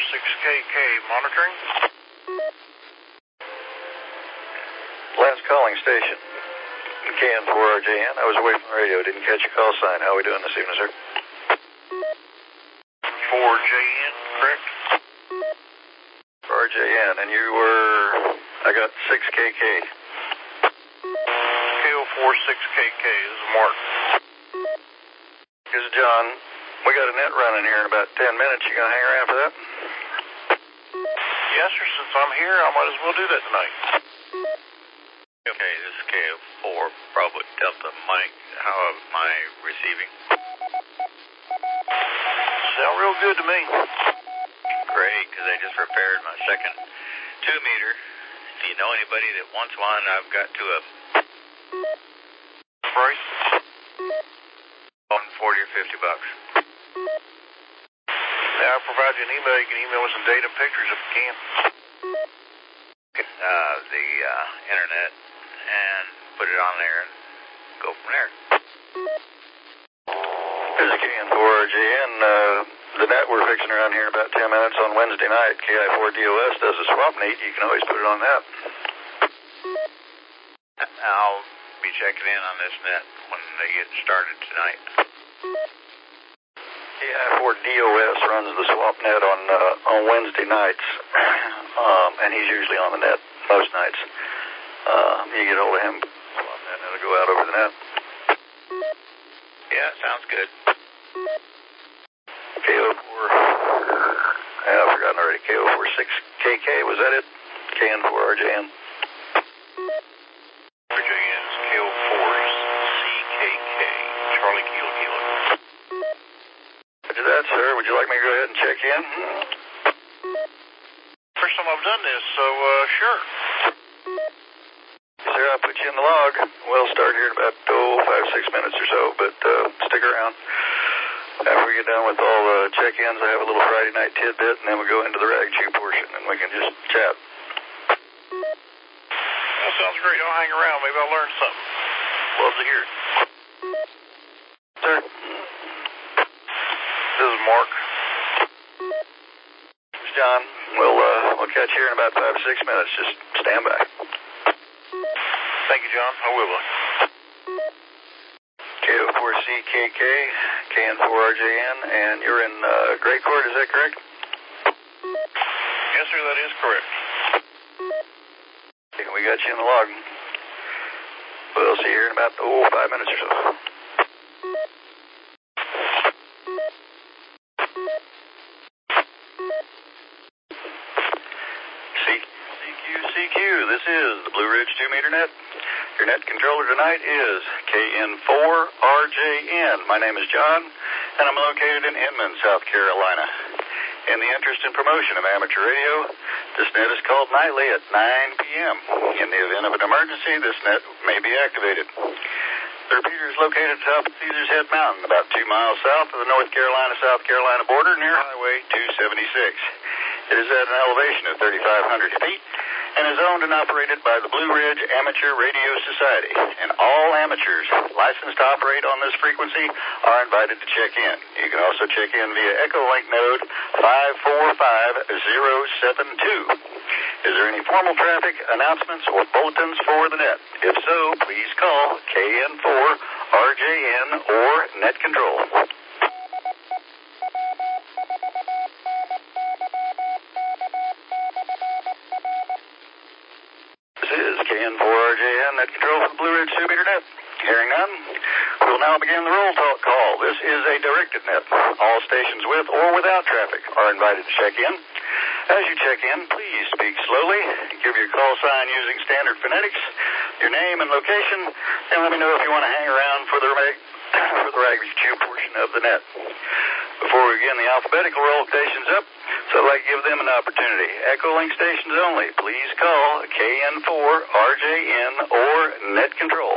KO46KK monitoring. Last calling station, KN4RJN. I was away from the radio, didn't catch your call sign. How are we doing this evening, sir? 4JN, correct? RJN, and you were, I got 6KK. KO46KK, this is Mark. This is John. We got a net running here in about 10 minutes. You gonna hang around for that? Yes, sir. Since I'm here, I might as well do that tonight. Okay, this is KO4, Bravo Delta Mike. How am I receiving? Sound real good to me. Great, because I just repaired my second 2-meter. If you know anybody that wants one, I've got 2 of them. Price? $40 or $50. Yeah, I'll provide you an email. You can email us some data and pictures if you can. The internet, and put it on there and go from there. This is KN4RJN. The net we're fixing around here in about 10 minutes on Wednesday night. KI4DOS does a swap meet. You can always put it on that. I'll be checking in on this net when they get started tonight. KI4DOS runs the swap net on Wednesday nights, and he's usually on the net most nights. You get hold of him, swap net, and it'll go out over the net. Yeah, sounds good. KO4, I've forgotten already. KO46KK, was that it? KN4RJN. RJN is KO4CKK, Charlie Kilo Kilo. Roger that, sir. Would you like me to go ahead and check in? First time I've done this, so sure. Sir, I'll put you in the log. We'll start here in about 5-6 minutes or so, but stick around. After we get done with all the check-ins, I have a little Friday night tidbit, and then we'll go into the rag chew portion, and we can just chat. That sounds great. I'll hang around. Maybe I'll learn something. Love to hear it. Sir? This is Mark. This is John. We'll catch you here in about 5 or 6 minutes. Just stand by. Thank you, John. I will. KO4CKK, KN4RJN, and you're in Great Court, is that correct? Yes, sir, that is correct. Okay, we got you in the log. We'll see you here in about 5 minutes or so. CQ, this is the Blue Ridge 2-meter net. Your net controller tonight is KN4RJN. My name is John, and I'm located in Inman, South Carolina. In the interest and promotion of amateur radio, this net is called nightly at 9 p.m. In the event of an emergency, this net may be activated. The repeater is located atop of Caesar's Head Mountain, about 2 miles south of the North Carolina-South Carolina border near Highway 276. It is at an elevation of 3,500 feet and is owned and operated by the Blue Ridge Amateur Radio Society. And all amateurs licensed to operate on this frequency are invited to check in. You can also check in via Echolink node 545072. Is there any formal traffic announcements or bulletins for the net? If so, please call KN4RJN or Net Control. KN4RJN, Net Control for the Blue Ridge 2-meter net. Hearing none, we'll now begin the roll talk call. This is a directed net. All stations with or without traffic are invited to check in. As you check in, please speak slowly. Give your call sign using standard phonetics, your name and location, and let me know if you want to hang around for the rag chew portion of the net. Before we begin the alphabetical roll of stations up, so I'd like to give them an opportunity. Echolink stations only. Please call KN4RJN or Net Control.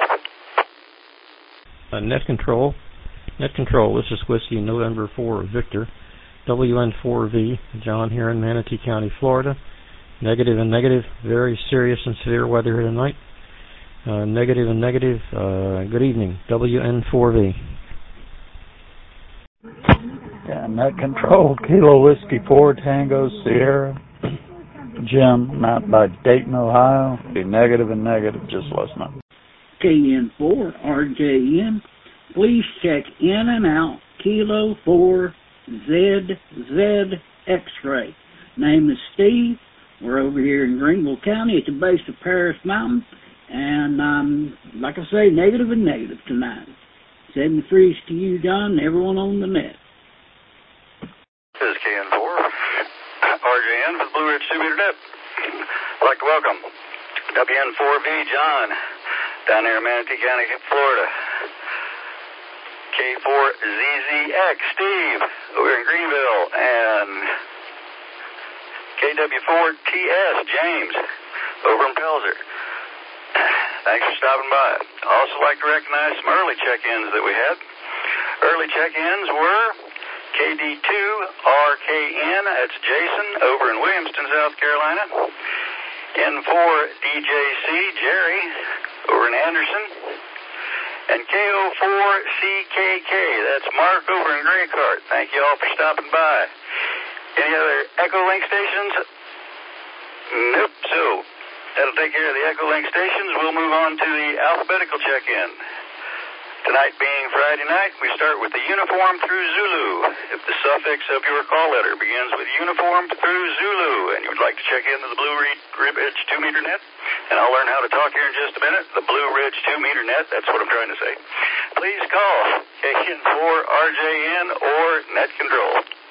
Net Control, this is Whiskey November 4 Victor, WN4V, John here in Manatee County, Florida. Negative and negative, very serious and severe weather here tonight. Negative and negative, good evening, WN4V. Yeah, net control, Kilo Whiskey 4 Tango Sierra. Jim, out by Dayton, Ohio. Be negative and negative, just last night. KN4 RJN. Please check in and out. Kilo 4 ZZ X-ray. Name is Steve. We're over here in Greenville County at the base of Paris Mountain. And like I say, negative and negative tonight. 73 to you, John, and everyone on the net. This is KN4, RJN for the Blue Ridge 2-meter net. I'd like to welcome WN4V John down there in Manatee County, Florida. K4ZZX Steve over in Greenville, and KW4TS James over in Pelzer. Thanks for stopping by. I'd also like to recognize some early check-ins that we had. Early check-ins were KD2RKN, that's Jason over in Williamston, South Carolina. N4DJC Jerry over in Anderson. And KO4CKK, that's Mark over in Graycart. Thank you all for stopping by. Any other Echolink stations? Nope. So that'll take care of the Echolink stations. We'll move on to the alphabetical check-in. Tonight being Friday night, we start with the uniform through Zulu. If the suffix of your call letter begins with uniform through Zulu, and you would like to check into the Blue Ridge 2-meter net, and I'll learn how to talk here in just a minute, the Blue Ridge 2-meter net, that's what I'm trying to say. Please call KN4RJN or Net Control.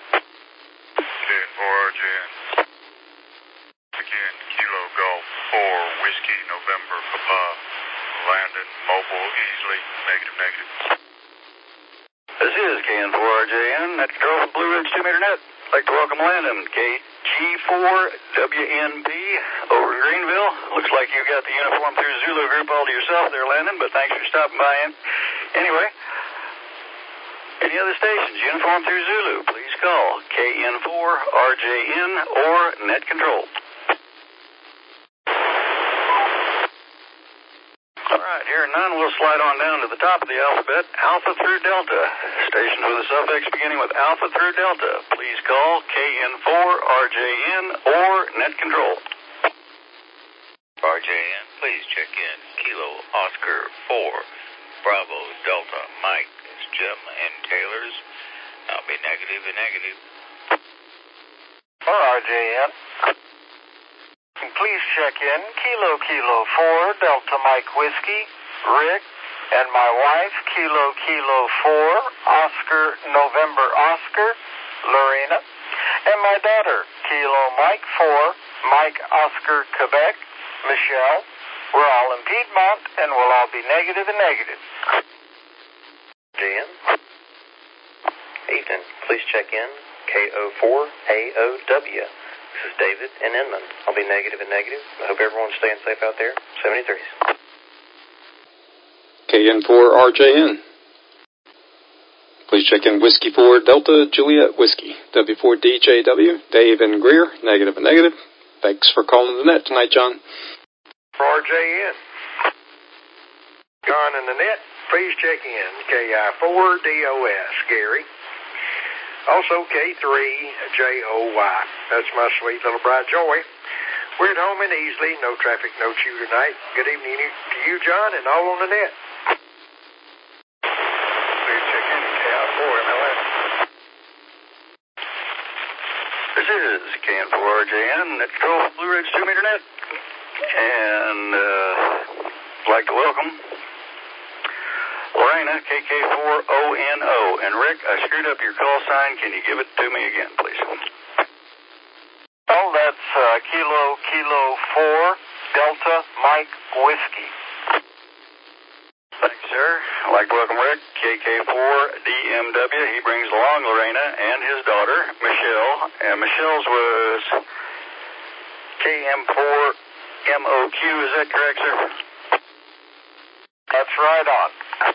KN4RJN. Again, Kilo Golf 4 Whiskey November Papa. Landon, mobile, easily, negative. This is KN4RJN, Net Control from Blue Ridge 2-meter net. I'd like to welcome Landon, KG4WNP over in Greenville. Looks like you got the uniform through Zulu group all to yourself there, Landon, but thanks for stopping by in. Anyway, any other stations, uniform through Zulu, please call KN4RJN or Net Control. All right, here none, we'll slide on down to the top of the alphabet, Alpha through Delta. Stations with a suffix beginning with Alpha through Delta. Please call KN4RJN or Net Control. RJN, please check in. Kilo Oscar 4 Bravo Delta Mike. It's Jim and Taylor's. I'll be negative and negative. For RJN. Please check in Kilo 4 Delta Mike Whiskey, Rick, and my wife, Kilo 4 Oscar November Oscar, Lorena, and my daughter, Kilo Mike 4 Mike Oscar Quebec, Michelle. We're all in Piedmont, and we'll all be negative and negative. JN. Evening. Please check in KO4AOW. This is David in Inman. I'll be negative and negative. I hope everyone's staying safe out there. 73s. KN4RJN. Please check in Whiskey 4 Delta Juliet Whiskey. W4DJW. Dave and Greer. Negative and negative. Thanks for calling the net tonight, John. For RJN. John in the net, please check in KI4DOS, Gary. Also, K3JOY. That's my sweet little bride, Joy. We're at home in Easley. No traffic, no chew tonight. Good evening to you, John, and all on the net. Please check in KI4 MLS. This is KN4RJN, Net Control Blue Ridge 2-meter net. And I'd like to welcome Lorena, KK4ONO. And Rick, I screwed up your call sign. Can you give it to me again, please? Oh, that's Kilo 4 Delta Mike Whiskey. Thanks, sir. I'd like to welcome Rick, KK4DMW. He brings along Lorena and his daughter, Michelle. And Michelle's was KM4MOQ. Is that correct, sir? That's right on.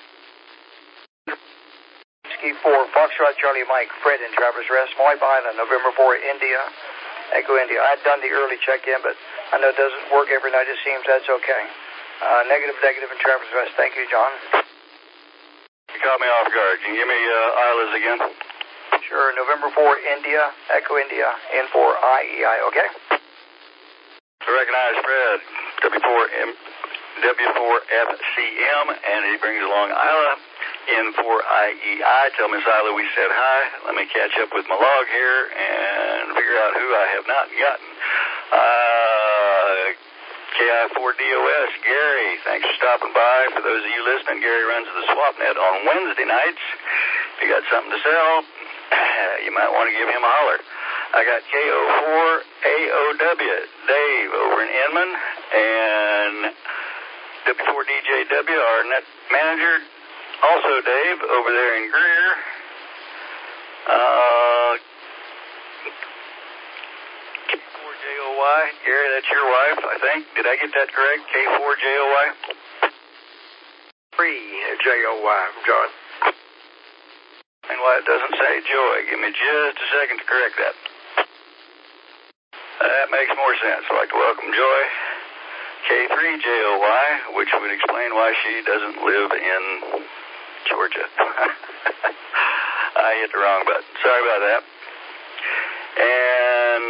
Whiskey 4 Foxtrot Charlie Mike Fred in Traverse Rest, Moip Island, November 4 India, Echo India. I'd done the early check-in, but I know it doesn't work every night. It seems that's okay. Negative in Traverse Rest. Thank you, John. You caught me off guard. Can you give me Isla's again? Sure, November 4, India, Echo India, N4IEI, okay? To recognize Fred, W4FCM, and he brings along Isla, N4IEI. Tell Miss Isla we said hi. Let me catch up with my log here and figure out who I have not gotten. KI4DOS, Gary, thanks for stopping by. For those of you listening, Gary runs the SwapNet on Wednesday nights. If you got something to sell, you might want to give him a holler. I got KO4AOW, Dave over in Inman, and W4DJW, our net manager, also Dave over there in Greer. K4JOY, Gary, that's your wife, I think. Did I get that correct? K4JOY? 3JOY, John. And why it doesn't say Joy. Give me just a second to correct that. That makes more sense. I'd like to welcome Joy, K3JOY, which would explain why she doesn't live in Georgia. I hit the wrong button. Sorry about that. And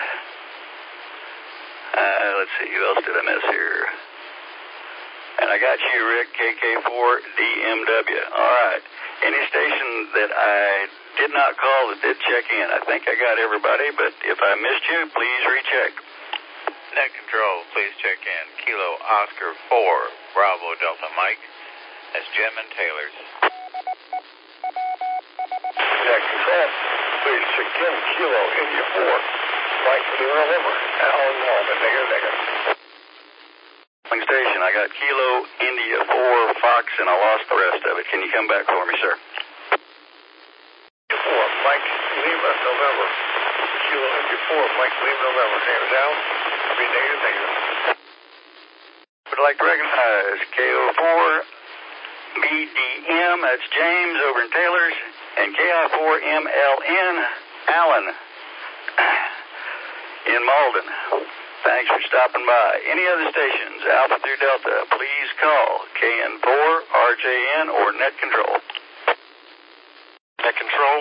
let's see, who else did I miss here? And I got you, Rick, KK4DMW. All right. Any station that I did not call that did check in, I think I got everybody, but if I missed you, please recheck. Net control, please check in. Kilo Oscar 4, Bravo Delta Mike. That's Jim and Taylor's. Net control, please check in. Kilo India 4, Mike November, Alan Norman, negative. Station, I got Kilo India 4 Fox, and I lost the rest of it. Can you come back for me, sir? 4, Mike Lima, November. Kilo India 4, Mike Lima, November. Name is Al. Be negative. Would like to recognize KO4 BDM, that's James over in Taylor's, and KI4MLN, Allen in Malden. Thanks for stopping by. Any other stations, Alpha through Delta, please call KN4, RJN, or Net Control. Net Control.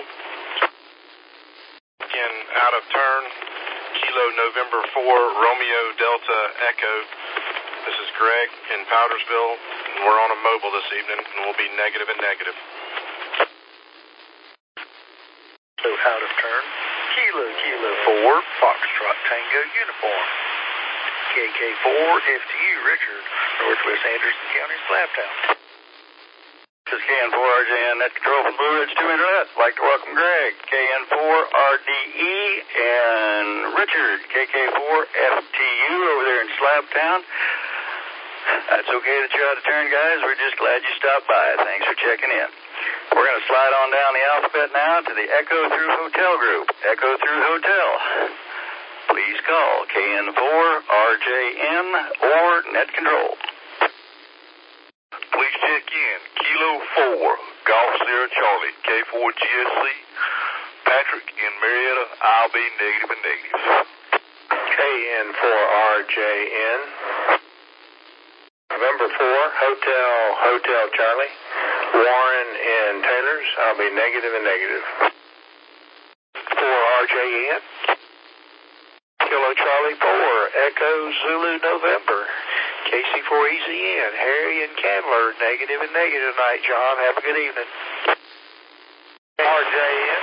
Again, out of turn, Kilo November 4, Romeo Delta Echo. This is Greg in Powdersville, and we're on a mobile this evening, and we'll be negative and negative. So out of turn, Kilo 4, Foxtrot Tango Uniform. KK4, FTU, Richard, Northwest Anderson County, Slabtown. This is KN4RJN, Net Control from Blue Ridge 2 Internet. I'd like to welcome Greg, KN4RDE, and Richard, KK4FTU over there in Slabtown. That's okay that you're out of turn, guys. We're just glad you stopped by. Thanks for checking in. We're going to slide on down the alphabet now to the Echo Through Hotel group. Echo Through Hotel. Please call KN4, RJN, or Net Control. Please check in. Kilo 4, Golf Sierra Charlie, K4GSC. Patrick in Marietta, I'll be negative and negative. KN4RJN. November 4, Hotel Charlie. Warren in Taylor's, I'll be negative and negative. 4RJN. Kilo Charlie 4, Echo Zulu November. KC4EZN, Harry and Candler, negative and negative tonight, John. Have a good evening. RJN.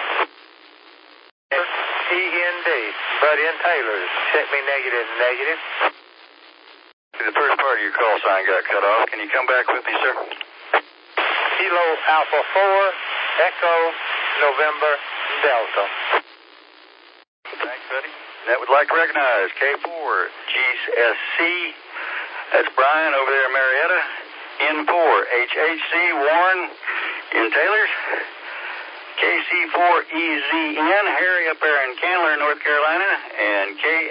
END, Bud in Taylor's, set me negative and negative. The first part of your call sign got cut off. Can you come back with me, sir? Kilo Alpha 4, Echo November Delta. Thanks, buddy. That would like to recognize K4 GSC. That's Brian over there in Marietta. N4 HHC Warren in Taylor's. KC4EZN Harry up there in Candler, North Carolina. And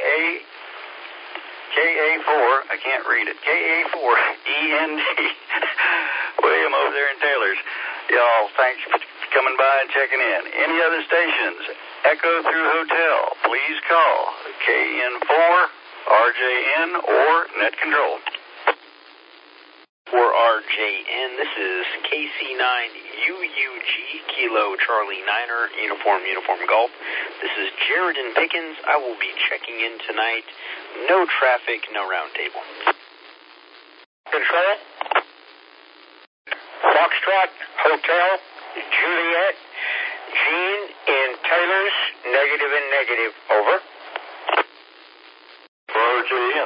KA4, I can't read it, KA4END William over there in Taylor's. Y'all, thanks for coming by and checking in. Any other stations? Echo Through Hotel, please call KN4, RJN, or Net Control. 4RJN. This is KC9UUG, Kilo Charlie Niner, Uniform Golf. This is Jared in Pickens. I will be checking in tonight. No traffic, no roundtable. Control. Foxtrot, Hotel, Juliet, Gene in Taylor's, negative and negative. Over. RJN.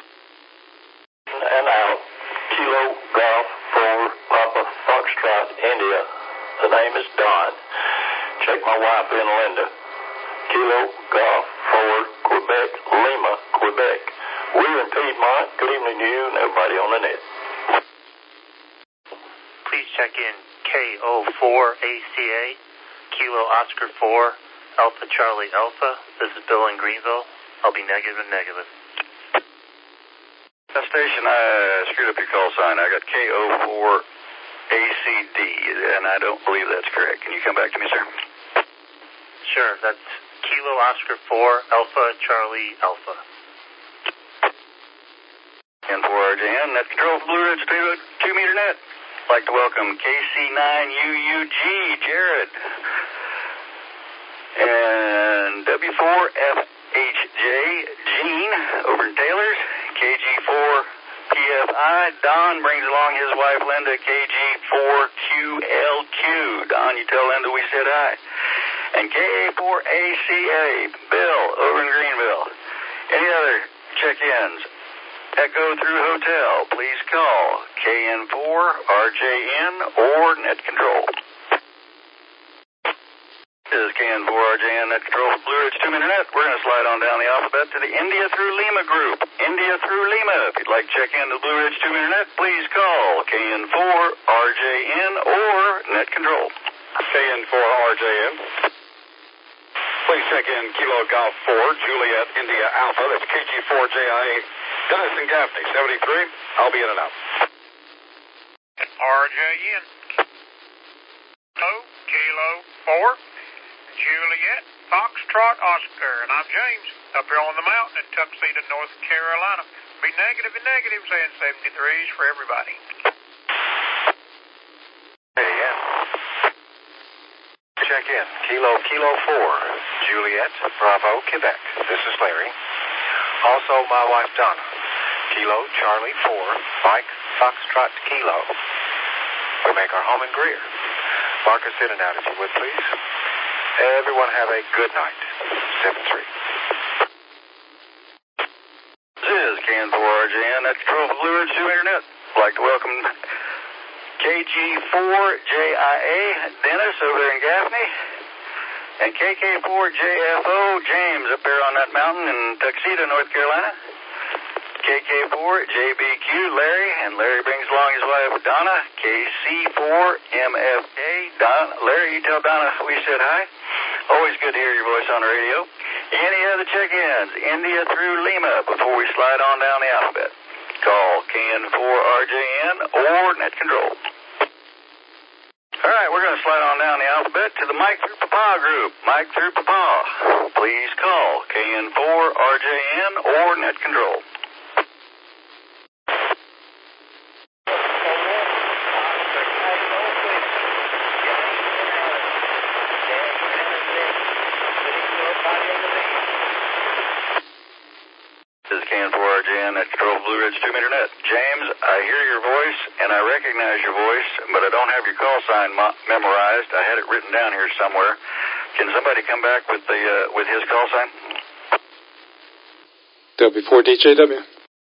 And out. Kilo Golf 4 Papa Foxtrot, India. The name is Don. Check my wife in Linda. Kilo Golf 4 Quebec, Lima, Quebec. We're in Piedmont. Good evening to you and everybody on the net. Please check in KO4ACA, Kilo Oscar 4, Alpha Charlie Alpha. This is Bill in Greenville. I'll be negative and negative. Station, I screwed up your call sign. I got KO4ACD, and I don't believe that's correct. Can you come back to me, sir? Sure, that's Kilo Oscar 4, Alpha Charlie Alpha. And 4RJN, net control for Blue Ridge 2-meter net. I'd like to welcome KC9UUG, Jared. And W4FHJ, Gene, over in Taylor's. KG4PFI, Don brings along his wife Linda, KG4QLQ. Don, you tell Linda we said hi. And KA4ACA, Bill, over in Greenville. Any other check-ins? Echo through hotel, please call KN4RJN or net control. This is KN4RJN, net control for Blue Ridge 2-meter net. We're going to slide on down the alphabet to the India through Lima group. India through Lima. If you'd like to check in the Blue Ridge 2-meter net, please call KN4RJN or net control. KN4RJN. Please check in Kilo Golf 4, Juliet, India Alpha. That's KG4JIA. Dennis and Gaffney, 73. I'll be in and out. RJN. Kilo 4. Juliet, Foxtrot, Oscar, and I'm James, up here on the mountain in Tuxedo, North Carolina. Be negative and negative, saying 73s for everybody. AN. Check in. Kilo 4, Juliet, Bravo, Quebec. This is Larry. Also, my wife Donna. Kilo Charlie 4, Mike, Foxtrot, Kilo. We make our home in Greer. Mark us in and out if you would, please. Everyone have a good night. 7-3. This is KN4RJN, that's control for Blue Ridge 2-meter net. I'd like to welcome KG4JIA, Dennis over there in Gaffney, and KK4JFO, James up there on that mountain in Tuxedo, North Carolina. KK4JBQ, Larry, and Larry brings along his wife Donna. KC4MFK, Larry, you tell Donna we said hi. Always good to hear your voice on the radio. Any other check-ins? India through Lima before we slide on down the alphabet. Call KN4RJN or net control. All right, we're going to slide on down the alphabet to the Mike through Papa group. Mike through Papa. Please call KN4RJN or net control. This is KN4RJN at Control Blue Ridge 2-meter net. James, I hear your voice and I recognize your voice, but I don't have your call sign memorized. I had it written down here somewhere. Can somebody come back with his call sign? W4DJW.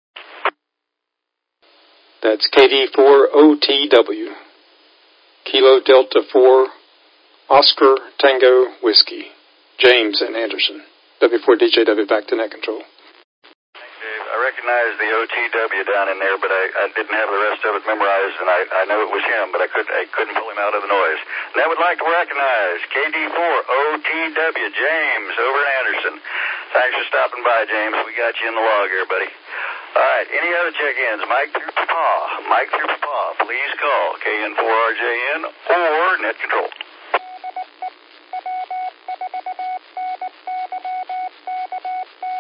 That's KD4OTW. Kilo Delta 4 Oscar Tango Whiskey. James and Anderson. W4DJW back to net control. I recognize the OTW down in there, but I didn't have the rest of it memorized, and I know it was him, but I couldn't pull him out of the noise. And I would like to recognize KD4OTW, James, over in Anderson. Thanks for stopping by, James. We got you in the log here, buddy. All right, any other check-ins? Mike through Papa. Mike through Papa, please call KN4RJN or net control.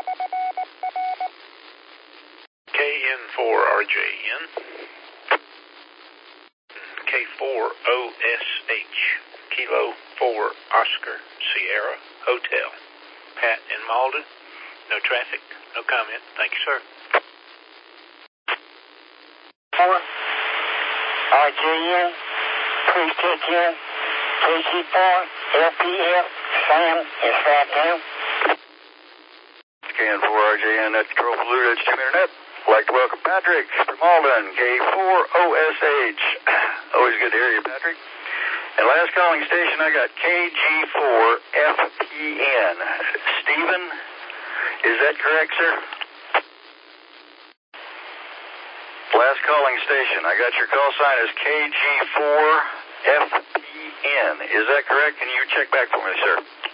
KN4RJN. K4OSH, Kilo 4 Oscar Sierra Hotel. Pat in Malden. No traffic, no comment. Thank you, sir. 4 RJN, please check in. KG4 LPF, Sam is right now. KN4 RJN, net control for Blue Ridge 2 Meter Net. I'd like to welcome Patrick from Malden, K4OSH. Always good to hear you, Patrick. And last calling station, I got KG4FPN. Stephen, is that correct, sir? Last calling station, I got your call sign as KG4FPN. Is that correct? Can you check back for me, sir?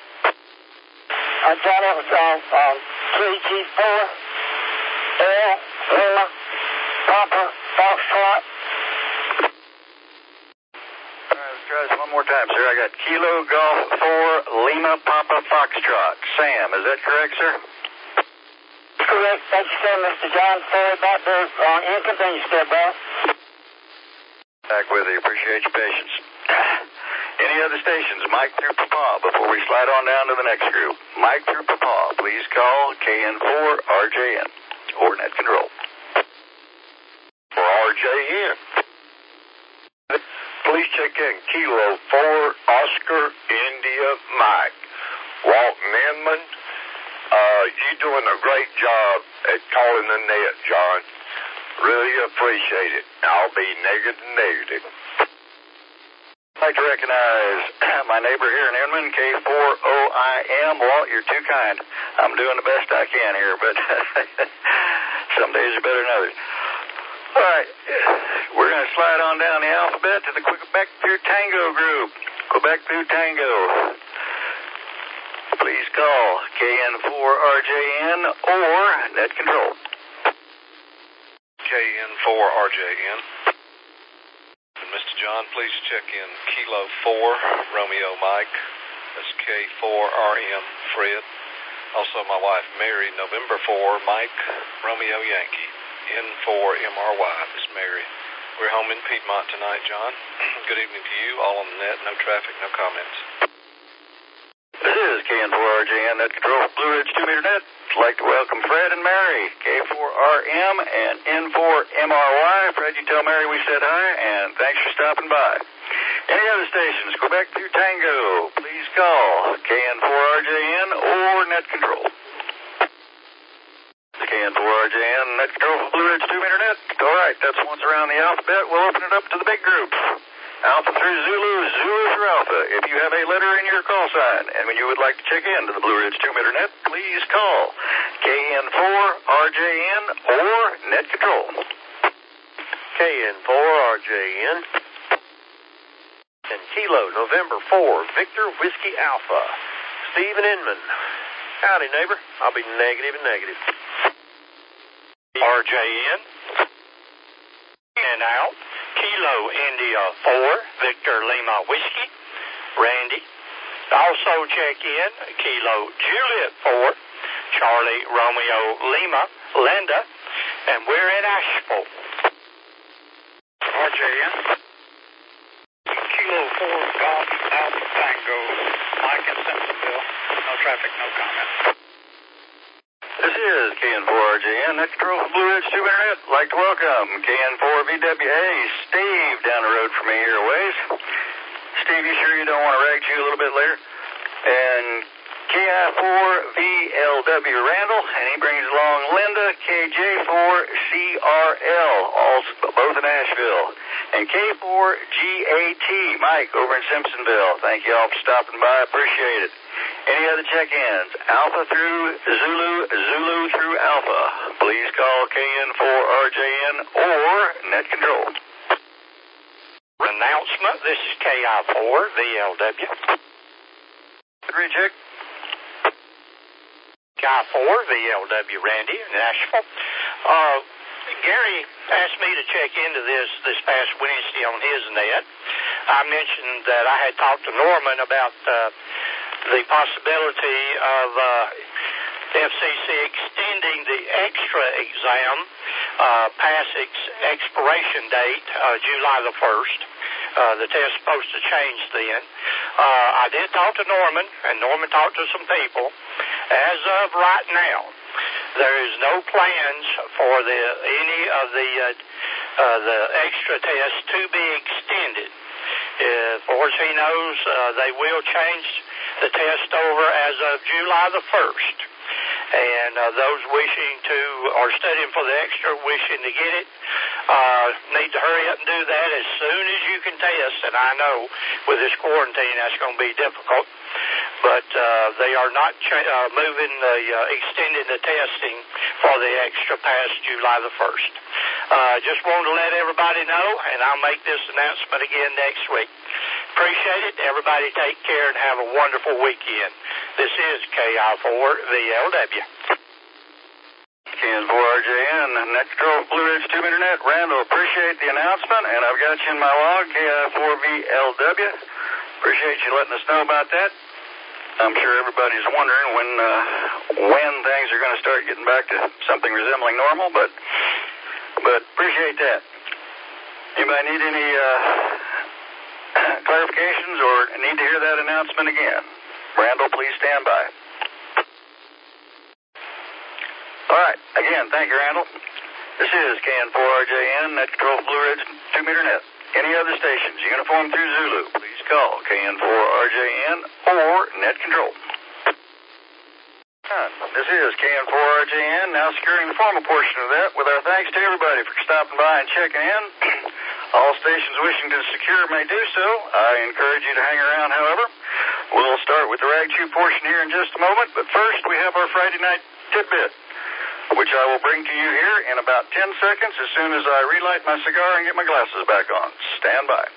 I thought it was KG4 L Lima Papa Foxtrot. Let's try this one more time, sir. I got Kilo Golf 4 Lima Papa Foxtrot. Sam, is that correct, sir? Correct. Thank you, sir, Mr. John. Sorry about the inconvenience there, boss. Back with you. Appreciate your patience. Any other stations? Mike through Papa before we slide on down to the next group. Mike through Papa, please call KN4 RJN or net control. For RJN. Please check in Kilo 4 Oscar India Mike. Walton Inman. You're doing a great job at calling the net, John. Really appreciate it. I'll be negative. I'd like to recognize my neighbor here in Inman, K4OIM. Walt, you're too kind. I'm doing the best I can here, but some days are better than others. All right, we're going to slide on down the alphabet to the Quebec through Tango group. Quebec through Tango. Please call KN4RJN or net control. KN4RJN. Mr. John, please check in Kilo 4 Romeo Mike. That's K4RM Fred. Also my wife Mary, November 4 Mike Romeo Yankee. N4MRY. This is Mary. We're home in Piedmont tonight, John. Good evening to you. All on the net. No traffic, no comments. This is KN4RJN, net control for Blue Ridge 2 Meter Net. I'd like to welcome Fred and Mary, K4RM and N4MRY. Fred, you tell Mary we said hi, and thanks for stopping by. Any other stations, Quebec through Tango, please call KN4RJN or net control. KN4RJN, net control for Blue Ridge 2 Meter Net. All right, that's once around the alphabet. We'll open it up to the big groups. Alpha through Zulu, Zulu through Alpha. If you have a letter in your call sign and when you would like to check in to the Blue Ridge 2 Meter Net, please call KN4RJN or net control. KN4RJN and Kilo November 4 Victor Whiskey Alpha. Stephen Inman. Howdy, neighbor. I'll be negative. RJN. And out. Kilo India 4, Victor Lima Whiskey, Randy. Also check in Kilo Juliet 4, Charlie Romeo Lima, Linda, and we're in Asheville. RJN. Kilo 4 Golf Alpha Tango, Mike in Simpsonville. No traffic, no comment. This is KN4RJN, net control for Blue Ridge 2 Meter Net. I'd like to welcome KN4VWA, Steve, down the road from me here a ways. Steve, you sure you don't want to rag you a little bit later? And KI4VLW Randall, and he brings along Linda, KJ4CRL, both in Asheville. And K4GAT, Mike, over in Simpsonville. Thank you all for stopping by. Appreciate it. Any other check-ins? Alpha through Zulu, Zulu through Alpha. Please call KN4RJN or net control. Announcement. This is KI4VLW. Recheck. KI4VLW Randy in Asheville. Gary asked me to check into this past Wednesday on his net. I mentioned that I had talked to Norman about the possibility of FCC extending the extra exam past its expiration date, July the 1st. The test's supposed to change then. I did talk to Norman, and Norman talked to some people. As of right now, there is no plans for any of the extra tests to be extended. As far as he knows, they will change the test over as of July the 1st. And those wishing to, or studying for the extra, wishing to get it, need to hurry up and do that as soon as you can test. And I know with this quarantine that's going to be difficult. But they are not extending the testing for the extra past July the 1st. Just wanted to let everybody know, and I'll make this announcement again next week. Appreciate it. Everybody take care and have a wonderful weekend. This is KI4VLW. KN4RJN, Net Control, Blue Ridge Tube Internet. Randall, appreciate the announcement, and I've got you in my log, KI4VLW. Appreciate you letting us know about that. I'm sure everybody's wondering when things are going to start getting back to something resembling normal, but appreciate that. Anybody need any clarifications or need to hear that announcement again? Randall, please stand by. All right. Again, thank you, Randall. This is KN4RJN, Net Control, Blue Ridge 2-meter net. Any other stations, uniform through Zulu, please call KN4RJN or Net Control. This is KN4RJN, now securing the formal portion of that with our thanks to everybody for stopping by and checking in. All stations wishing to secure may do so. I encourage you to hang around, however. We'll start with the Rag Chew portion here in just a moment, but first we have our Friday night tidbit, which I will bring to you here in about 10 seconds as soon as I relight my cigar and get my glasses back on. Stand by.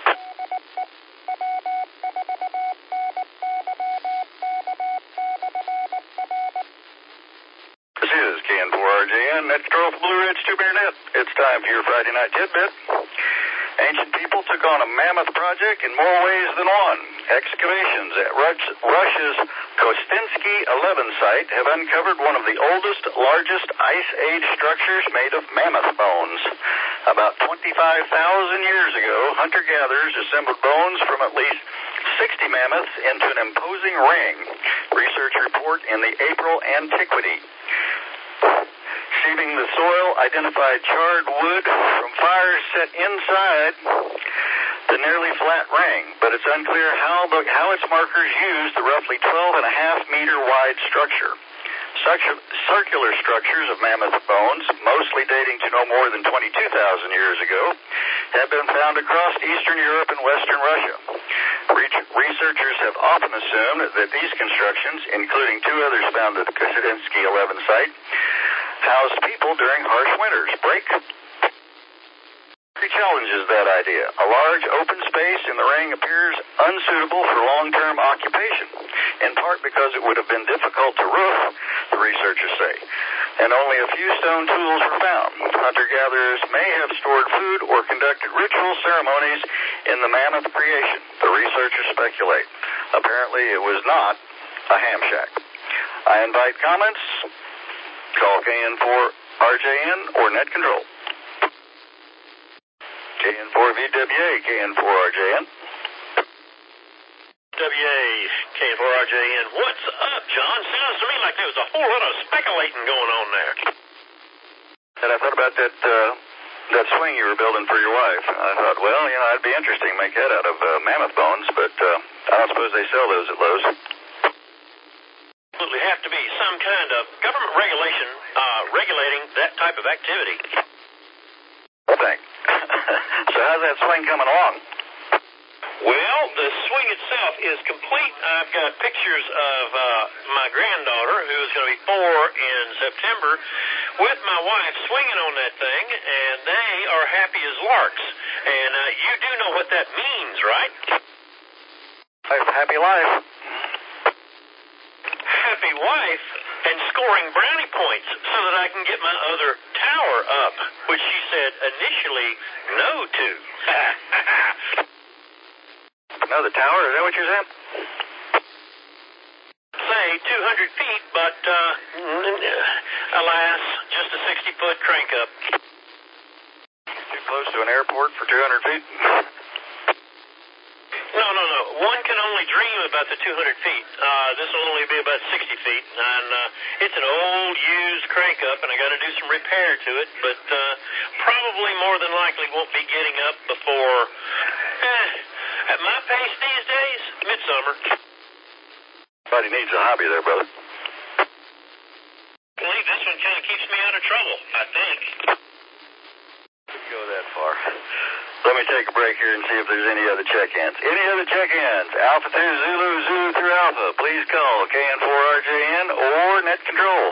This is KN4RJN, Net Control for Blue Ridge Tube Internet. It's time for your Friday night tidbit. Ancient people took on a mammoth project in more ways than one. Excavations at Russia's Kostinsky 11 site have uncovered one of the oldest, largest Ice Age structures made of mammoth bones. About 25,000 years ago, hunter-gatherers assembled bones from at least 60 mammoths into an imposing ring. Research report in the April Antiquity. Sieving the soil identified charred wood from fires set inside the nearly flat ring, but it's unclear how its markers used the roughly 12.5-meter wide structure. Circular structures of mammoth bones, mostly dating to no more than 22,000 years ago, have been found across Eastern Europe and Western Russia. Researchers have often assumed that these constructions, including two others found at the Kostinsky 11 site, housed people during harsh winters. Challenges that idea. A large open space in the ring appears unsuitable for long-term occupation, in part because it would have been difficult to roof, the researchers say, and only a few stone tools were found. Hunter-gatherers may have stored food or conducted ritual ceremonies in the mammoth creation, the researchers speculate. Apparently it was not a ham shack. I invite comments. Call KN4RJN or Net Control. KN4VWA, KN4RJN. KN4RJN. What's up, John? Sounds to me like there was a whole lot of speculating going on there. And I thought about that swing you were building for your wife. I thought, well, it'd be interesting to make that out of mammoth bones, but I don't suppose they sell those at Lowe's. Absolutely have to be some kind of government regulation regulating that type of activity. Thanks. So how's that swing coming along? Well, the swing itself is complete. I've got pictures of my granddaughter, who is going to be 4 in September, with my wife swinging on that thing, and they are happy as larks. And you do know what that means, right? Happy life. Happy wife and scoring brownie points so that I can get my other tower up, which she said initially no to. Another tower? Is that what you're saying? Say 200 feet, but alas, just a 60-foot crank up. Too close to an airport for 200 feet? One can only dream about the 200 feet. This will only be about 60 feet, and it's an old, used crank-up, and I got to do some repair to it, but probably more than likely won't be getting up before, at my pace these days, midsummer. Everybody needs a hobby there, brother. I believe this one kind of keeps me out of trouble, I think. Go that far. Let me take a break here and see if there's any other check-ins. Any other check-ins? Alpha 2 Zulu Zulu through Alpha. Please call KN4RJN or Net Control.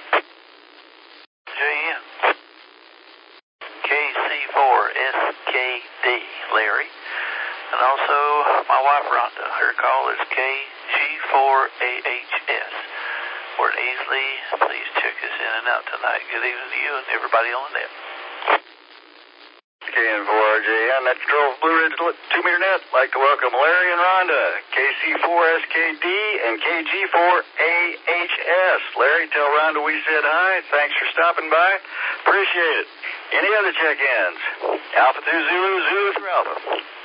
JN. KC4SKD, Larry. And also my wife Rhonda. Her call is KG4AHS. We're in Easley. Please check us in and out tonight. Good evening to you and everybody on the net. KN4RJN, Net Control, Blue Ridge 2-meter net. Like to welcome Larry and Rhonda, KC4SKD and KG4AHS. Larry, tell Rhonda we said hi. Thanks for stopping by. Appreciate it. Any other check-ins? Alpha 2 Zulu Zulu through Alpha.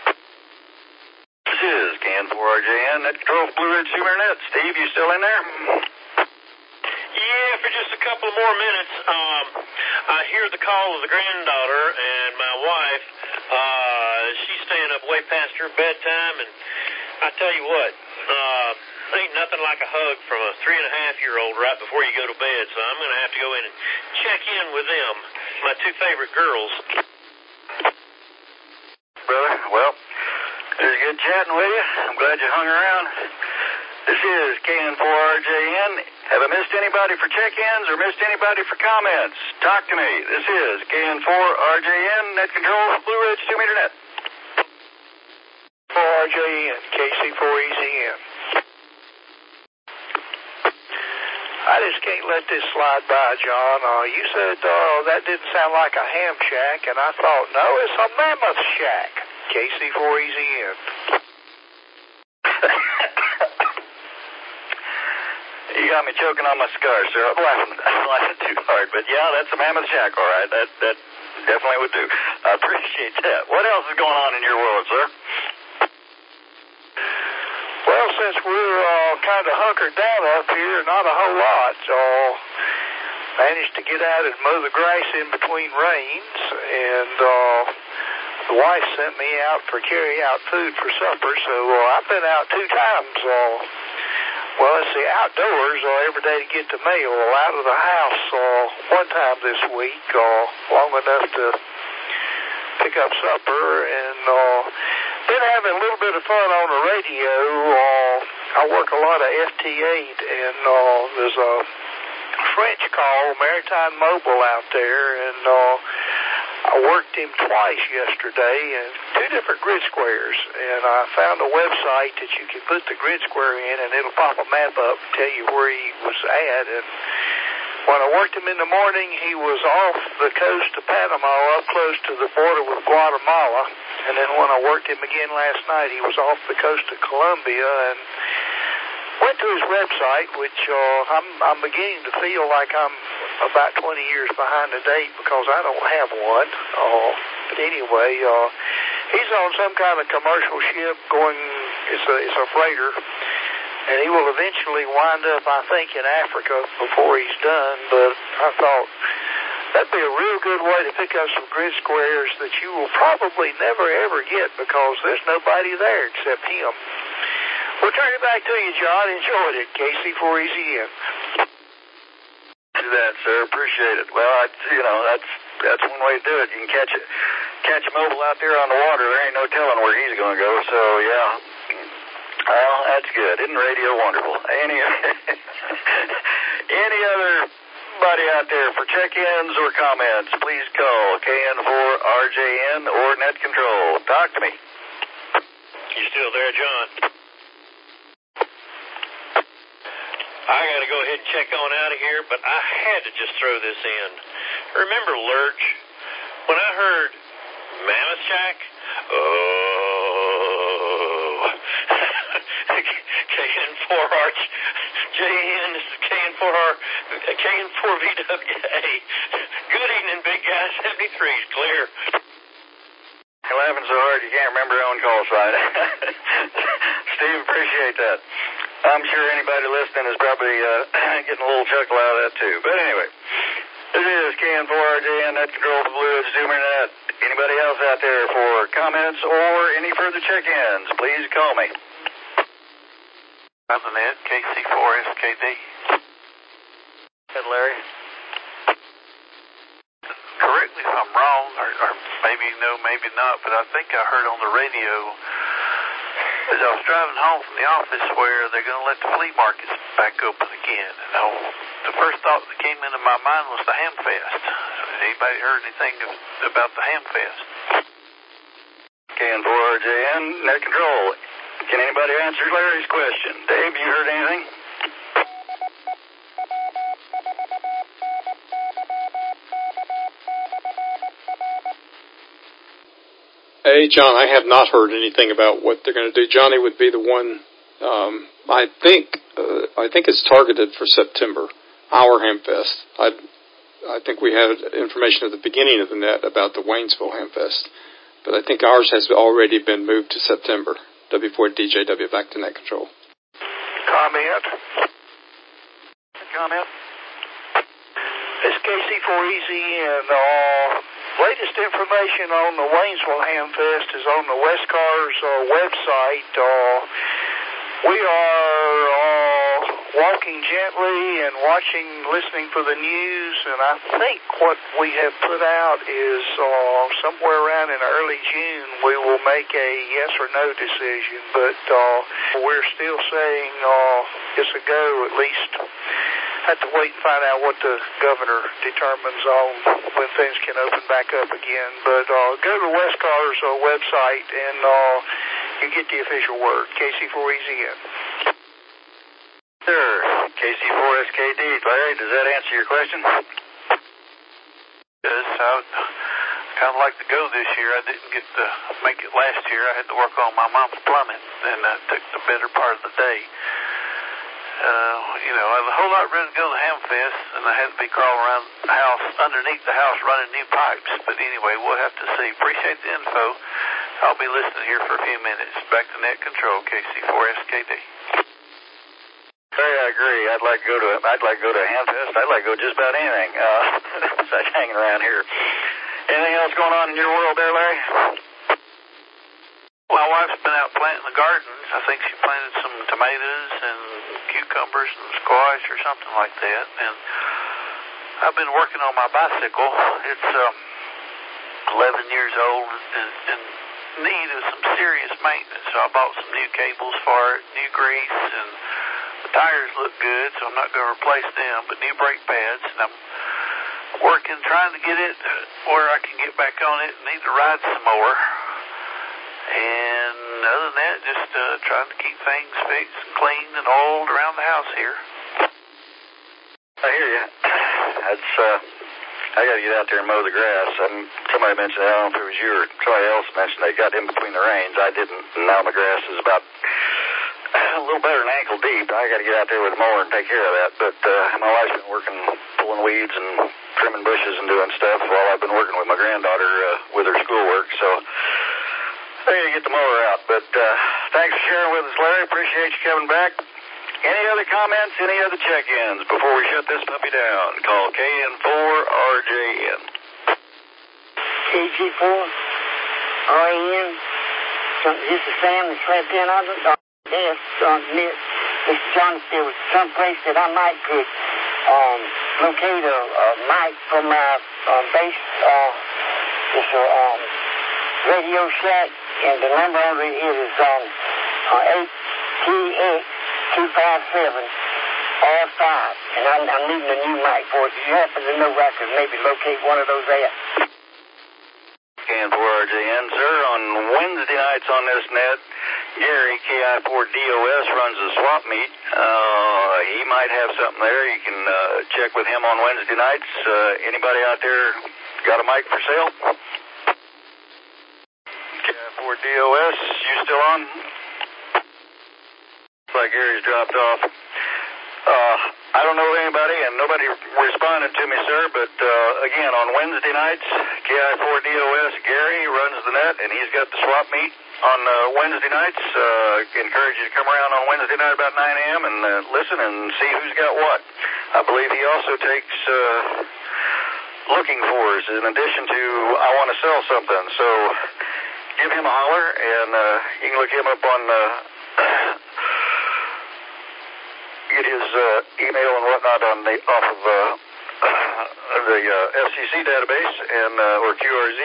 This is KN4RJN, Net Control, Blue Ridge 2-meter net. Steve, you still in there? Yeah, for just a couple more minutes. I hear the call of the granddaughter and my wife. She's staying up way past her bedtime, and I tell you what, ain't nothing like a hug from a 3.5-year-old right before you go to bed, so I'm going to have to go in and check in with them, my two favorite girls. Brother, well, it was good chatting with you. I'm glad you hung around. This is KN4RJN. Have I missed anybody for check-ins or missed anybody for comments? Talk to me. This is KN4RJN, Net Control, Blue Ridge 2-meter net. 4RJN, KC4EZN. I just can't let this slide by, John. You said that didn't sound like a ham shack, and I thought, no, it's a mammoth shack. KC4EZN. You got me choking on my cigar, sir. I'm laughing too hard, but yeah, that's a mammoth shack, all right. That definitely would do. I appreciate that. What else is going on in your world, sir? Well, since we're kind of hunkered down up here, not a whole lot, so managed to get out and mow the grass in between rains, and the wife sent me out for carry-out food for supper, so I've been out 2 times. Well, it's the outdoors every day to get the mail out of the house 1 time this week, long enough to pick up supper, and been having a little bit of fun on the radio. I work a lot of FT8, and there's a French call, Maritime Mobile out there, and I worked him twice yesterday in 2 different grid squares, and I found a website that you can put the grid square in, and it'll pop a map up and tell you where he was at. And when I worked him in the morning, he was off the coast of Panama, up close to the border with Guatemala. And then when I worked him again last night, he was off the coast of Colombia, and went to his website, which I'm beginning to feel like I'm about 20 years behind the date because I don't have one. But anyway, he's on some kind of commercial ship going, it's a freighter, and he will eventually wind up, I think, in Africa before he's done. But I thought that'd be a real good way to pick up some grid squares that you will probably never ever get because there's nobody there except him. We'll turn it back to you, John. Enjoyed it. KC4EZN. Do that, sir. Appreciate it. Well, that's one way to do it. You can catch a mobile out there on the water. There ain't no telling where he's going to go. So yeah, well, that's good. Isn't radio wonderful? Any other buddy out there for check-ins or comments? Please call KN4RJN or Net Control. Talk to me. You still there, John? I got to go ahead and check on out of here, but I had to just throw this in. Remember Lurch? When I heard Mammoth Shack, KN4RJN, this is KN4VWA. Good evening, big guy. 73's clear. Well, laughing so hard you can't remember your own call sign. Steve, appreciate that. I'm sure anybody listening is probably getting a little chuckle out of that too. But anyway, this is KN4RJN, Net Control for Blue Zoomer Net. Anybody else out there for comments or any further check-ins, please call me. I'm the Net, KC4SKD. Hey, Larry. Correct me if I'm wrong, or maybe no, maybe not, but I think I heard on the radio as I was driving home from the office where they're going to let the flea markets back open again. And the first thought that came into my mind was the Ham Fest. Anybody heard anything about the Ham Fest? KN4RJN, Net Control. Can anybody answer Larry's question? Dave, you heard anything? Hey, John, I have not heard anything about what they're going to do. Johnny would be the one. I think it's targeted for September. Our Hamfest. I think we had information at the beginning of the net about the Waynesville Hamfest, but I think ours has already been moved to September. W4DJW, back to Net Control. Comment. It's KC4EZ, and latest information on the Waynesville Hamfest is on the Westcars website. We are walking gently and listening for the news, and I think what we have put out is somewhere around in early June we will make a yes or no decision, but we're still saying it's a go. At least have to wait and find out what the governor determines on when things can open back up again. But go to the Westcars website and you get the official word. KC4EZN. Sure. KC4SKD. Larry, does that answer your question? Yes, I would kind of like to go this year. I didn't get to make it last year. I had to work on my mom's plumbing, and that took the better part of the day. I was a whole lot ready to go to the Hamfest, and I had to be crawling around the house, underneath the house, running new pipes. But anyway, we'll have to see. Appreciate the info. I'll be listening here for a few minutes. Back to Net Control, KC4SKD. Hey, I agree. I'd like to go to a Hamfest. I'd like to go just about anything. Besides hanging around here. Anything else going on in your world there, Larry? My wife's been out planting the gardens. I think she planted some tomatoes and cucumbers and squash or something like that. And I've been working on my bicycle. It's 11 years old and need of some serious maintenance. So I bought some new cables for it, new grease, and the tires look good, so I'm not going to replace them, but new brake pads. And I'm trying to get it where I can get back on it and need to ride some more. And other than that, just trying to keep things fixed and clean and oiled around the house here. I hear you. I got to get out there and mow the grass. Somebody mentioned, I don't know if it was you or somebody else mentioned they got in between the rains. I didn't, and now my grass is about a little better than ankle deep. I got to get out there with a mower and take care of that. But my wife's been working, pulling weeds and trimming bushes and doing stuff while I've been working with my granddaughter with her schoolwork. So I got to get the mower out. But thanks for sharing with us, Larry. Appreciate you coming back. Any other comments, any other check-ins before we shut this puppy down? Call KN4RJN. KG4RAN. This is Sam that's left in on the desk on Net. Mr. John, if there was some place that I might could locate a mic from my base, it's a Radio Shack, and the number on it is 8TX257R5, and I'm needing a new mic for it. Do you happen to know where I could maybe locate one of those at? KN4RJN, sir. On Wednesday nights on this net, Gary, KI4DOS, runs a swap meet. He might have something there. You can check with him on Wednesday nights. Anybody out there got a mic for sale? KI4DOS, you still on? Looks like Gary's dropped off. I don't know anybody, and nobody responded to me, sir, but again, on Wednesday nights, KI4DOS, Gary runs the net, and he's got the swap meet on Wednesday nights. Encourage you to come around on Wednesday night about 9 a.m. and listen and see who's got what. I believe he also takes looking fors in addition to I want to sell something. So give him a holler, and you can look him up on get his email and whatnot on the off of the FCC database and or QRZ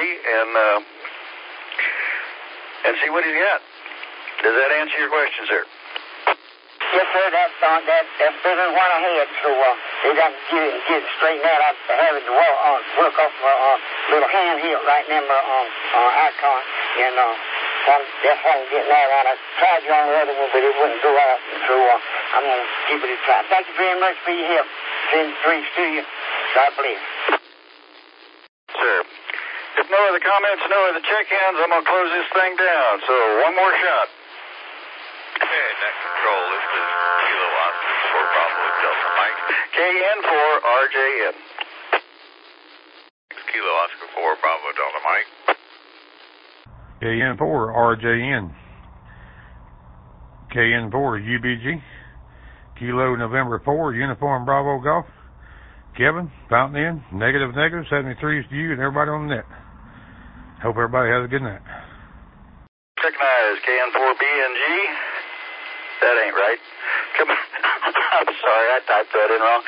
and see what he's got. Does that answer your question, sir? Yes, sir. That's better than what I had. So if I can get it straightened out, I'm having to work off my little handheld right now on Icon, and that's why I'm getting that out. I tried you on the other one, but it wouldn't go out. So I'm going to give it a try. Thank you very much for your help. Send threes to you. God bless. Sir, if no other comments, no other check-ins, I'm going to close this thing down. So one more shot. Okay, net control. This is Kilo Oscar for Bravo Delta Mike. KN4RJN. Kilo Oscar for Bravo Delta Mike. KN4RJN. KN4UBG. Kilo November 4, Uniform Bravo Golf. Kevin, Fountain Inn, negative, 73s to you and everybody on the net. Hope everybody has a good night. Recognize KN4BNG. That ain't right. Come on. I'm sorry, I typed that in wrong.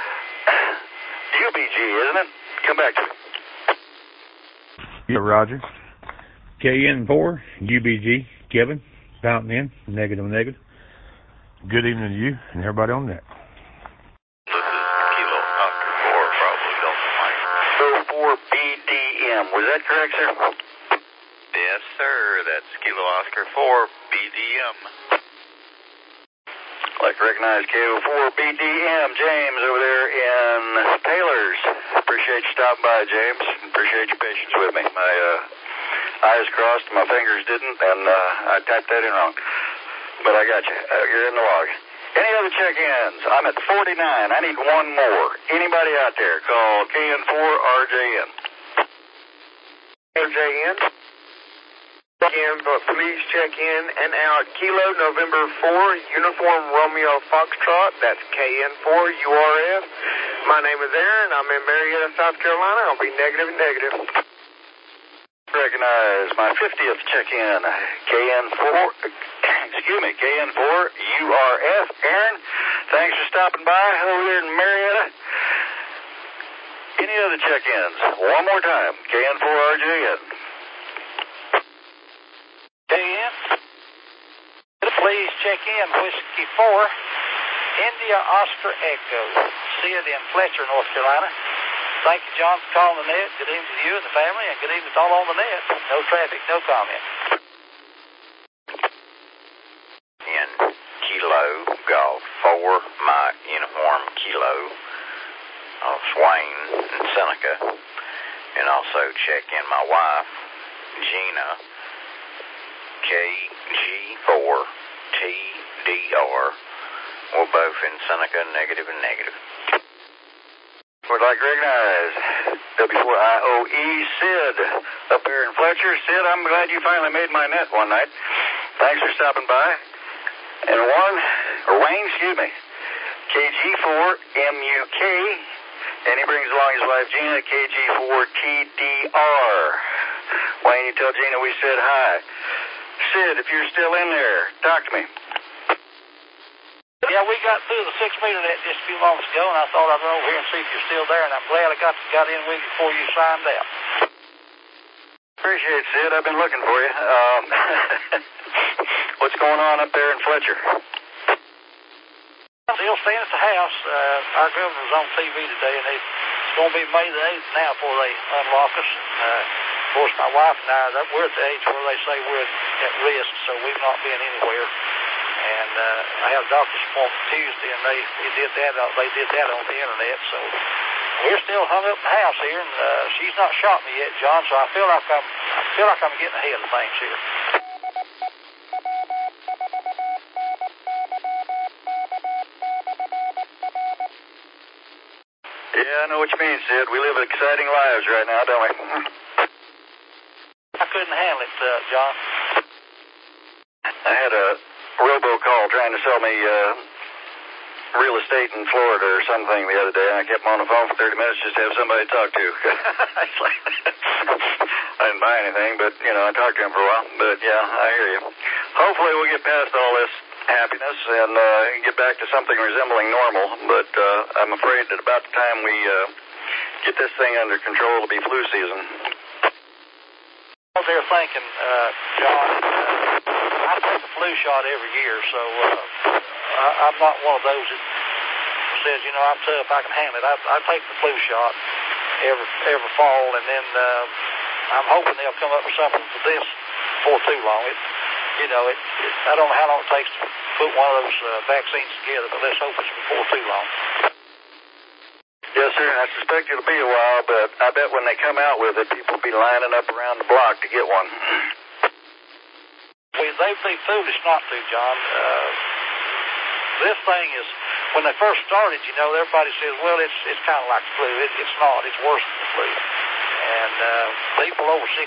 UBG, isn't it? Come back to me. Yeah, Roger. KN4, UBG, Kevin, Fountain Inn, negative. Good evening to you and everybody on that. This is Kilo Oscar 4, Bravo Delta Mike. 04BDM. Was that correct, sir? Yes, sir. That's Kilo Oscar 4, BDM. I'd like to recognize KO4BDM, James over there in Taylor's. Appreciate you stopping by, James. Appreciate your patience with me. My eyes crossed, my fingers didn't, and I typed that in wrong. But I got you. You're in the log. Any other check-ins? I'm at 49. I need one more. Anybody out there? Call KN4RJN. RJN. Again, but please check in and out. Kilo November 4, Uniform Romeo Foxtrot. That's KN4URF. My name is Aaron. I'm in Marietta, South Carolina. I'll be negative. Recognize my 50th check-in. KN4URF. Aaron, thanks for stopping by over there in Marietta. Any other check-ins? One more time. KN4RJN. KN. Please check in. Whiskey 4, India Oscar Echo. Sid in Fletcher, North Carolina. Thank you, John, for calling the net. Good evening to you and the family, and good evening to all on the net. No traffic, no comment. In Kilo Golf 4, my uniform Kilo of Swain and Seneca. And also check in my wife, Gina, KG4TDR. We're both in Seneca, negative. Would like to recognize W4IOE Sid up here in Fletcher. Sid, I'm glad you finally made my net one night. Thanks for stopping by. And Wayne, KG4MUK, and he brings along his wife Gina, KG4TDR. Wayne, you tell Gina we said hi. Sid, if you're still in there, talk to me. Yeah, we got through the 6-meter net just a few moments ago, and I thought I'd run over here and see if you're still there, and I'm glad I got in with you before you signed out. Appreciate it, Sid. I've been looking for you. What's going on up there in Fletcher? Still staying at the house. Our governor's on TV today, and it's going to be May the 8th now before they unlock us. Of course, my wife and I, we're at the age where they say we're at risk, so we've not been anywhere. And I have a doctor's appointment Tuesday, and they did that on the internet. So we're still hung up in the house here, and she's not shot me yet, John. So I feel like I'm getting ahead of things here. I know what you mean, Sid. We live exciting lives right now, don't we? I couldn't handle it, John. I had a robocall trying to sell me real estate in Florida or something the other day, and I kept him on the phone for 30 minutes just to have somebody to talk to. I didn't buy anything, but, you know, I talked to him for a while. But, yeah, I hear you. Hopefully we'll get past all this happiness and get back to something resembling normal. But I'm afraid that about the time we get this thing under control, it'll be flu season. They're thinking, John, I take a flu shot every year, so I'm not one of those that says, you know, I'm tough, I can handle it. I take the flu shot every fall, and then I'm hoping they'll come up with something for this before too long. I don't know how long it takes to put one of those vaccines together, but let's hope it's before too long. Yes, sir. I suspect it'll be a while, but I bet when they come out with it, people will be lining up around the block to get one. They'd be foolish not to, John. This thing is, when they first started, you know, everybody says, well, it's kind of like the flu. It's not. It's worse than the flu. And people over 65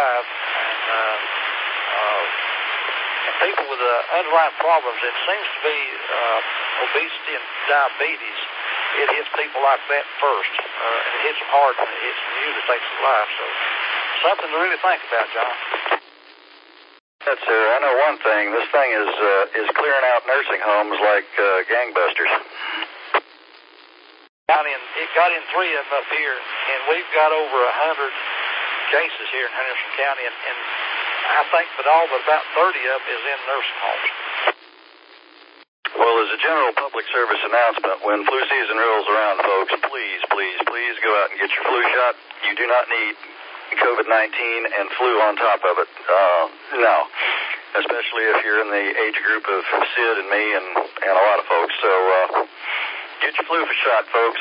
and people with underlying problems, it seems to be obesity and diabetes. It hits people like that first. And it hits them hard, and it usually takes their life. So something to really think about, John. Yes, sir. I know one thing. This thing is clearing out nursing homes like gangbusters. It got in 3 of them up here, and we've got over 100 cases here in Henderson County, and I think that all but about 30 of them is in nursing homes. Well, as a general public service announcement, when flu season rolls around, folks, please, please, please go out and get your flu shot. You do not need COVID-19 and flu on top of it. No. Especially if you're in the age group of Sid and me and a lot of folks. So, get your flu shot, folks.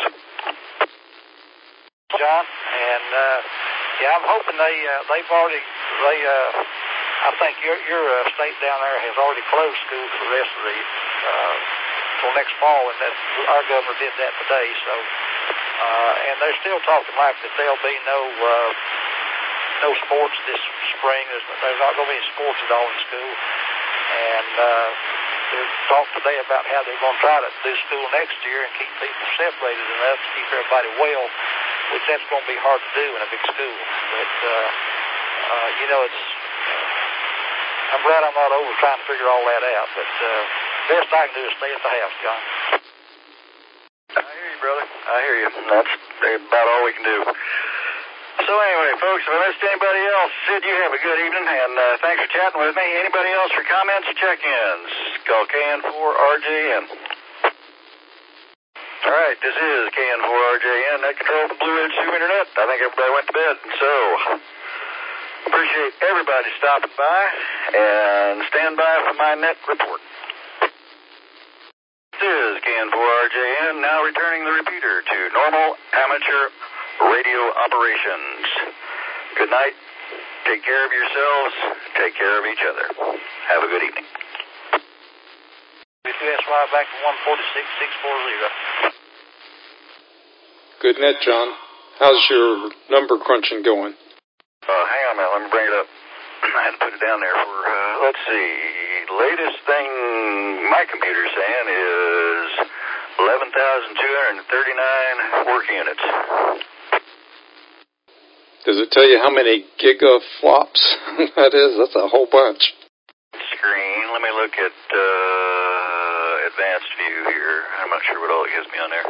John, and, yeah, I'm hoping they've already, I think your state down there has already closed school for the rest of the, till next fall, and our governor did that today, so, and they're still talking like that there'll be no sports this spring. There's not going to be any sports at all in school. And they've talked today about how they're going to try to do school next year and keep people separated enough to keep everybody well, which that's going to be hard to do in a big school. But, you know, I'm glad I'm not over trying to figure all that out. But best I can do is stay at the house, John. I hear you, brother. I hear you. That's about all we can do. So anyway, folks, if I missed anybody else, Sid, you have a good evening, and thanks for chatting with me. Anybody else for comments or check-ins? Call KN4RJN. All right, this is KN4RJN. That controls the Blue Ridge Sioux Internet. I think everybody went to bed, so appreciate everybody stopping by, and stand by for my net report. This is KN4RJN, now returning the repeater to normal amateur radio operations. Good night. Take care of yourselves. Take care of each other. Have a good evening. WSY back to 146,640. Good night, John. How's your number crunching going? Hang on a minute. Let me bring it up. I had to put it down there for, let's see. Latest thing my computer's saying is 11,239 work units. Does it tell you how many gigaflops that is? That's a whole bunch. Screen. Let me look at advanced view here. I'm not sure what all it gives me on there.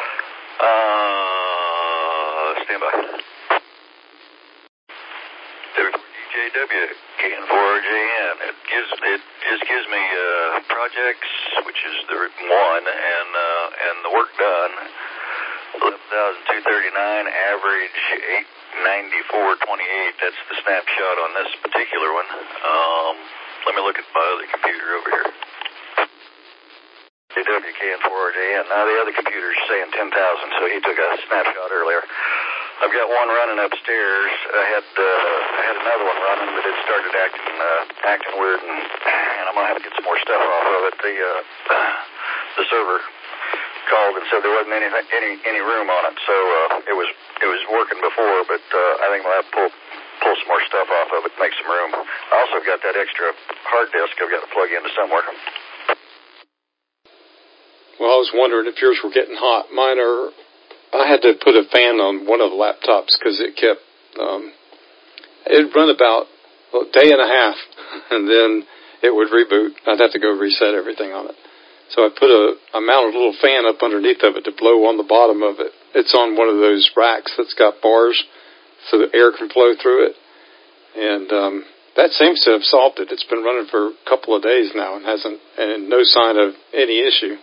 Stand by. WJW, KN4RJN. It just gives me projects, which is the one, and the work done. 11,239, average 894.28. That's the snapshot on this particular one. Let me look at my other computer over here. WKN4RJN. Now the other computer's saying 10,000, so he took a snapshot earlier. I've got one running upstairs. I had another one running, but it started acting weird, and I'm gonna have to get some more stuff off of it. The server called and said there wasn't any room on it. So it was working before, but I think we'll have to pull some more stuff off of it to make some room. I also got that extra hard disk I've got to plug into somewhere. Well, I was wondering if yours were getting hot. Mine are. I had to put a fan on one of the laptops because it kept. It'd run about a day and a half, and then it would reboot. I'd have to go reset everything on it. So I mounted a little fan up underneath of it to blow on the bottom of it. It's on one of those racks that's got bars, so the air can flow through it. And that seems to have solved it. It's been running for a couple of days now and no sign of any issue.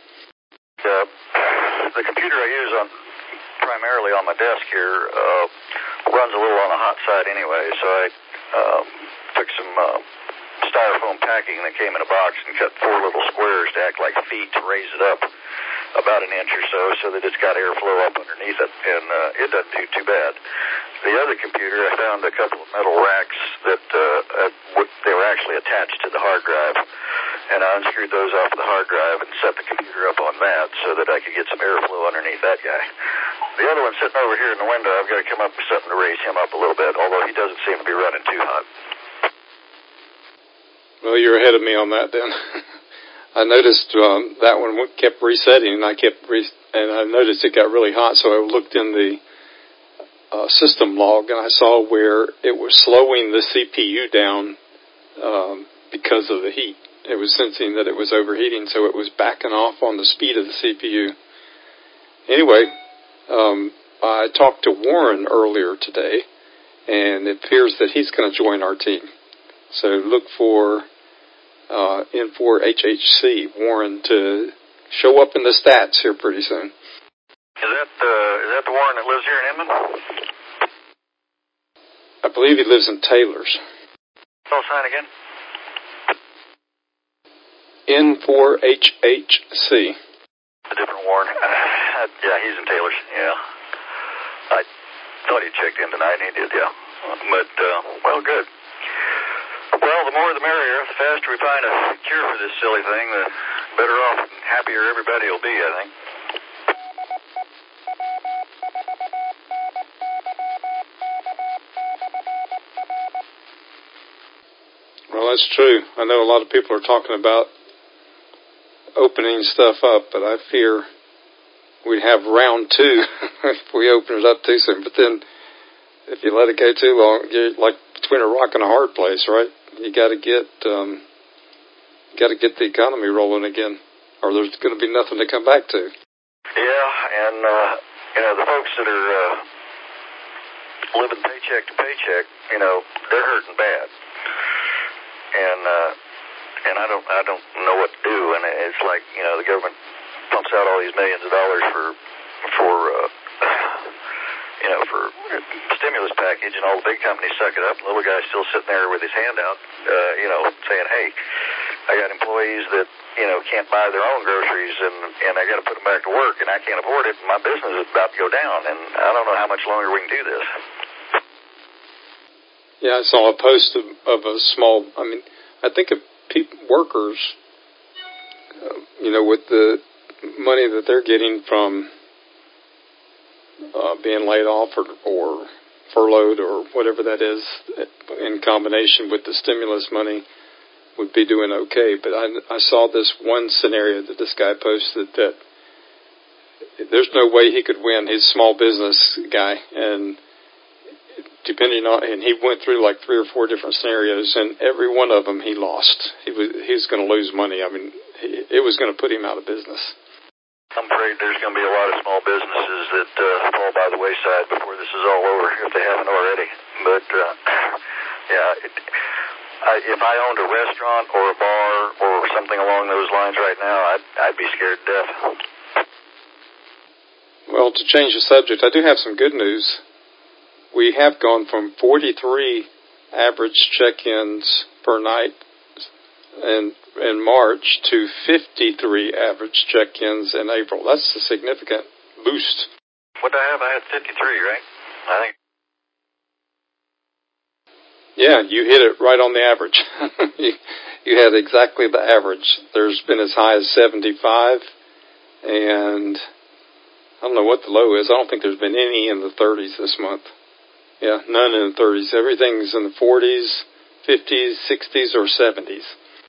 The computer I use primarily on my desk here runs a little on the hot side anyway, so I took some styrofoam packing that came in a box and cut 4 little squares to act like feet to raise it up about an inch or so that it's got airflow up underneath it, and it doesn't do too bad. The other computer, I found a couple of metal racks that they were actually attached to the hard drive, and I unscrewed those off the hard drive and set the computer up on that so that I could get some airflow underneath that guy. The other one sitting over here in the window, I've got to come up with something to raise him up a little bit, although he doesn't seem to be running too hot. Well, you're ahead of me on that then. I noticed that one kept resetting, and I noticed it got really hot, so I looked in the system log, and I saw where it was slowing the CPU down because of the heat. It was sensing that it was overheating, so it was backing off on the speed of the CPU. Anyway, I talked to Warren earlier today, and it appears that he's going to join our team. So look for N4HHC, Warren, to show up in the stats here pretty soon. Is that the Warren that lives here in Inman? I believe he lives in Taylor's. Spell sign again? N4HHC. A different Warren. Yeah, he's in Taylor's. Yeah. I thought he checked in tonight, and he did, yeah. But, well, good. Well, the more the merrier. The faster we find a cure for this silly thing, the better off and happier everybody will be, I think. Well, that's true. I know a lot of people are talking about opening stuff up, but I fear we'd have round 2 if we open it up too soon. But then, if you let it go too long, you're like between a rock and a hard place, right? You got to get the economy rolling again, or there's going to be nothing to come back to. Yeah, and the folks that are living paycheck to paycheck, they're hurting bad, and I don't know what to do. And it's like the government pumps out all these millions of dollars for stimulus package, and all the big companies suck it up. The little guy's still sitting there with his hand out, saying, "Hey, I got employees that can't buy their own groceries, and I got to put them back to work, and I can't afford it, and my business is about to go down, and I don't know how much longer we can do this." Yeah, I saw a post of a small. I think of workers, with the money that they're getting from being laid off or furloughed or whatever that is, in combination with the stimulus money, would be doing okay. But I saw this one scenario that this guy posted that there's no way he could win. He's a small business guy, and he went through like 3 or 4 different scenarios, and every one of them he lost. He was going to lose money. It was going to put him out of business. I'm afraid there's going to be a lot of small businesses that fall by the wayside before this is all over, if they haven't already. But, if I owned a restaurant or a bar or something along those lines right now, I'd be scared to death. Well, to change the subject, I do have some good news. We have gone from 43 average check-ins per night in March to 53 average check-ins in April. That's a significant boost. What did I have? I had 53, right? I think. Yeah, you hit it right on the average. you had exactly the average. There's been as high as 75, And I don't know what the low is. I don't think there's been any in the 30s this month. Yeah, none in the 30s. Everything's in the 40s, 50s, 60s, or 70s.